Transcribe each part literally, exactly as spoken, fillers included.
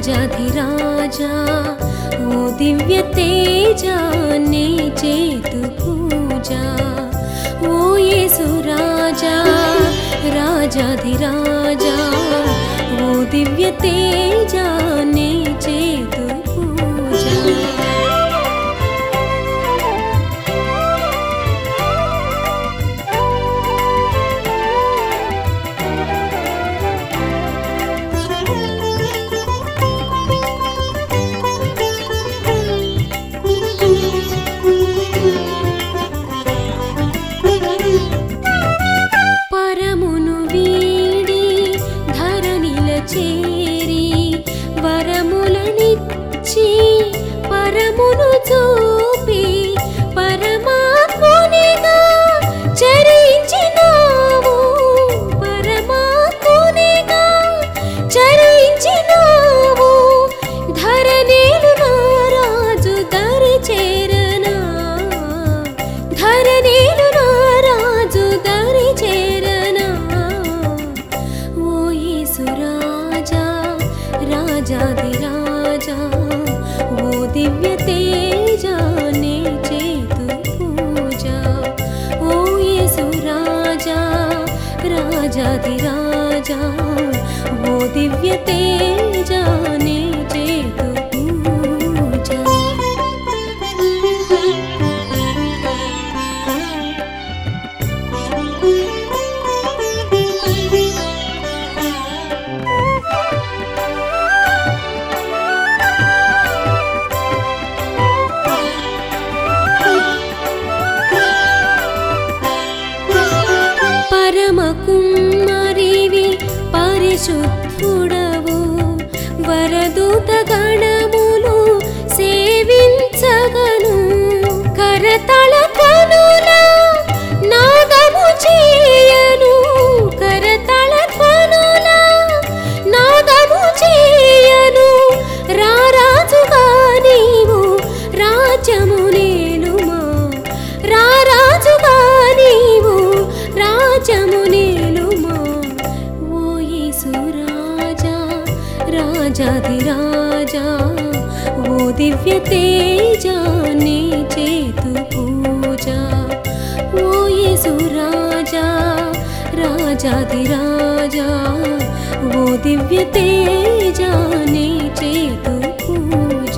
రాజాధిరాజా ఓ దివ్య తేజా నీ చేతు పూజ ఓ యేసు రాజా రాజాధిరాజా ఓ దివ్య తేజా నీ చేతు పూజ పరమును వీడి ధరణిల చేరి వరములనిచ్చి పరమును చూపి పరమాత్మునిగా చరించినావు పరమాత్మునిగా చరించినావు ధరణిలు నారాజు దరి చేరనా ధరణిలు నారాజు దరి చేరనా ఓ యేసు రాజా రాజాధిరాజా ఓ దివ్య తేజా నీ చేతు పూజ ఓ యేసు రాజా రాజాధిరాజా ఓ దివ్య తేజా నీ చేతు పూజ పరమ కుమ్మరివి పరిశుద్ధుడవు వరదూత గణములు సేవించగను కరతల ధ్వనుల నాదము చేయను కరతల ధ్వనుల నాదము చేయను రారాజుగా నీవు రాజ్యము నేలుమా రారాజుగా నీవు రాజ్యము నేలుమా ఓ యేసు రాజా రాజాధిరాజా ఓ దివ్య తేజా నీ చేతు పూజ ఓ యేసు రాజా రాజాధిరాజా ఓ దివ్య తేజా నీ చేతు పూజ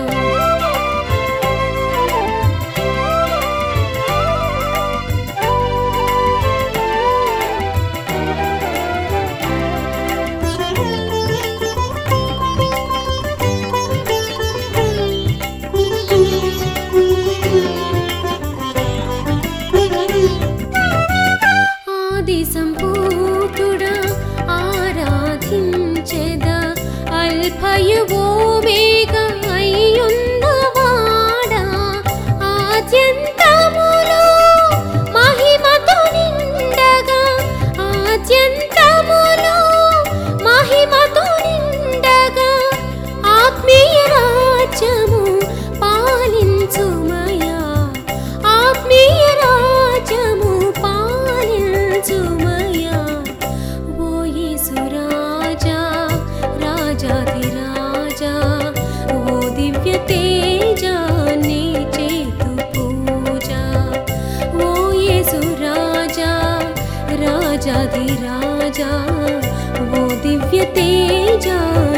ఆది సంపూతుడా ఆరాధించెద అల్ఫయు ఓమేగా అయ్యున్నవాడా ఆద్యంతములో మహిమతో నిండగా ఆద్యంతములో మహిమతో నిండగా ఆత్మీయ రాజ్యము పాలించుమయా ఆత్మీయ రాజ్యము పాలించుమయా ఓ యేసు రాజా రాజాధిరాజా ఓ దివ్య తేజా నీ చేతు పూజ ఓ యేసు రాజా రాజాధిరాజా ఓ దివ్య తేజా